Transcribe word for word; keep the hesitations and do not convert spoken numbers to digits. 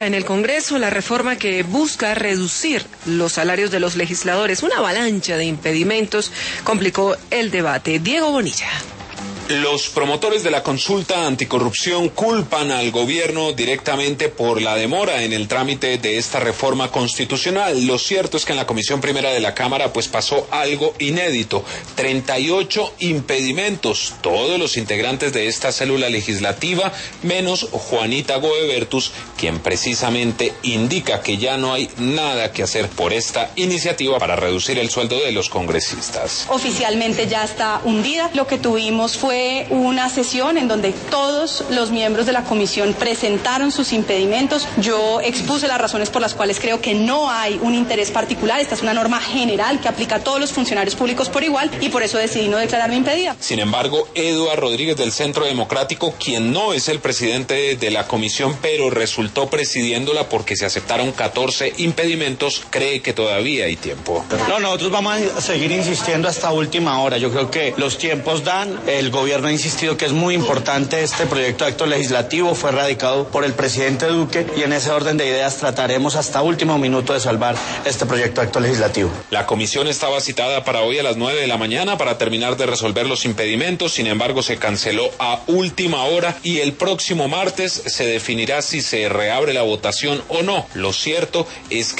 En el Congreso, la reforma que busca reducir los salarios de los legisladores, una avalancha de impedimentos, complicó el debate. Diego Bonilla. Los promotores de la consulta anticorrupción culpan al gobierno directamente por la demora en el trámite de esta reforma constitucional. Lo cierto es que en la Comisión Primera de la Cámara pues pasó algo inédito, treinta y ocho impedimentos, todos los integrantes de esta célula legislativa, menos Juanita Goebertus, quien precisamente indica que ya no hay nada que hacer por esta iniciativa para reducir el sueldo de los congresistas. Oficialmente ya está hundida. Lo que tuvimos fue Fue una sesión en donde todos los miembros de la comisión presentaron sus impedimentos. Yo expuse las razones por las cuales creo que no hay un interés particular. Esta es una norma general que aplica a todos los funcionarios públicos por igual y por eso decidí no declararme impedida. Sin embargo, Eduardo Rodríguez del Centro Democrático, quien no es el presidente de la comisión, pero resultó presidiéndola porque se aceptaron catorce impedimentos, cree que todavía hay tiempo. No, nosotros vamos a seguir insistiendo hasta última hora. Yo creo que los tiempos dan. El gobierno El gobierno ha insistido que es muy importante este proyecto de acto legislativo, fue radicado por el presidente Duque y en ese orden de ideas trataremos hasta último minuto de salvar este proyecto de acto legislativo. La comisión estaba citada para hoy a las nueve de la mañana para terminar de resolver los impedimentos, sin embargo se canceló a última hora y el próximo martes se definirá si se reabre la votación o no. Lo cierto es que